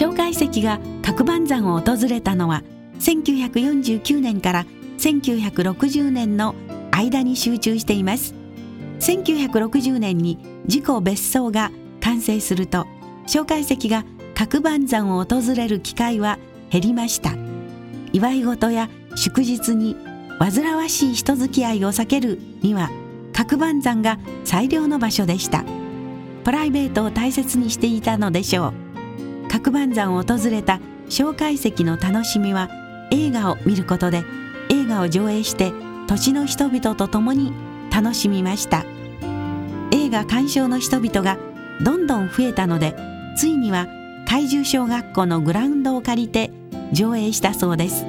介石が角番山を訪れたのは1949年から1960年の間に集中しています。1960年に自己別荘が完成すると、蒋介石が角番山を訪れる機会は減りました。祝い事や祝日に煩わしい人付き合いを避けるには角番山が最良の場所でした。プライベートを大切にしていたのでしょう。角番山を訪れた蒋介石の楽しみは映画を見ることで、映画を上映して土地の人々と共に楽しみました。映画鑑賞の人々がどんどん増えたので、ついには海獣小学校のグラウンドを借りて上映したそうです。